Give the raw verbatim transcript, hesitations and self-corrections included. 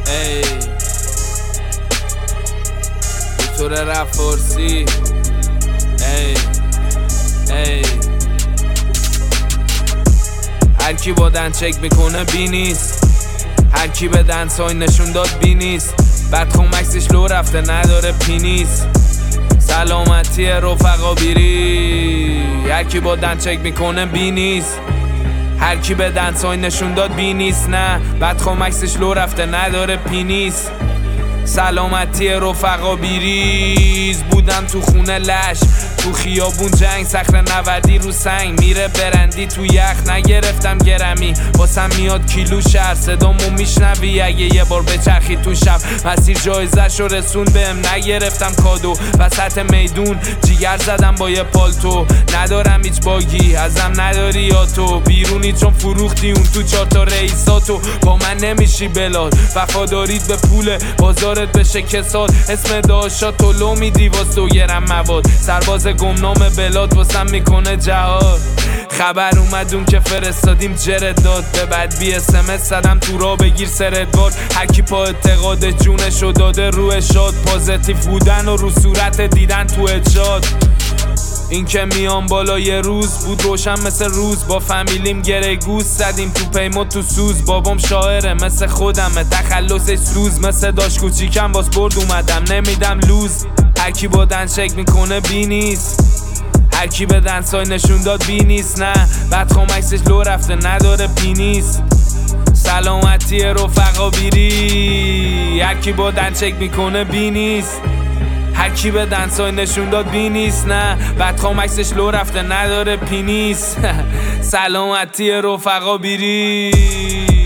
ای دکتر رپ فارسی ای ای هر کی با دن چک میکنه بی نیست، هر کی به دنسای نشون داد بی نیست. بعد خمکسش لو رفته نداره پینیس. سلامتی رفقا بیری، هر کی با دن چک میکنه بی نیست، هر کی به دنسای نشون داد بی نیست. نه بعد خمکسش لو رفته نداره پینیس. سلامتی رفقا بیریز. بودم تو خونه لش، تو خیابون جنگ، صخره نودی رو سنگ، میره برندی تو یخ. نگرفتم گرمی واسم میاد کیلو شهر، صدامو میشنوی اگه یه بار بچرخی تو شب. مسیر جایزش رو رسون بهم، نگرفتم کادو وسط میدون. جیگر زدم با یه پالتو، ندارم هیچ باگی ازم نداری یا تو بیرونی چون فروختی اون تو چهار تا رئیساتو. با من نمیشی بلاد، وفادارید به پول بازارت بشه کساد. اسم داشا تو لو میدی واس دو گرم مواد، سرباز گمنام بلاد واسم میکنه جهاد. خبر اومد اون که فرستادیم جرد داد، به بعد بی اس ام اس زدم تو را بگیر سردوار. هرکی پا اعتقاد جونشو داده روی شاد، پازیتیو بودن و رو صورت دیدن تو اجاد. این که میام بالا یه روز بود روشن مثل روز، با فامیلیم گره گوز زدیم تو پیما تو سوز. بابام شاعره مثل خودمه، تخلصش سوز مثل داشت کوچیکم باز برد اومدم نمیدم لوز. هرکی با دن چک میکنه بی نیست، هرکی به دنسای نشون داد بی نیست. نه بعد خمکسش لو رفته نداره پینیس. سلامتی رفقا بیری، هرکی با دن چک میکنه بی نیست، هرکی به دنسای نشون داد بی نیست. نه بعد خمکسش لو رفته نداره پینیس. سلامتی رفقا بیری.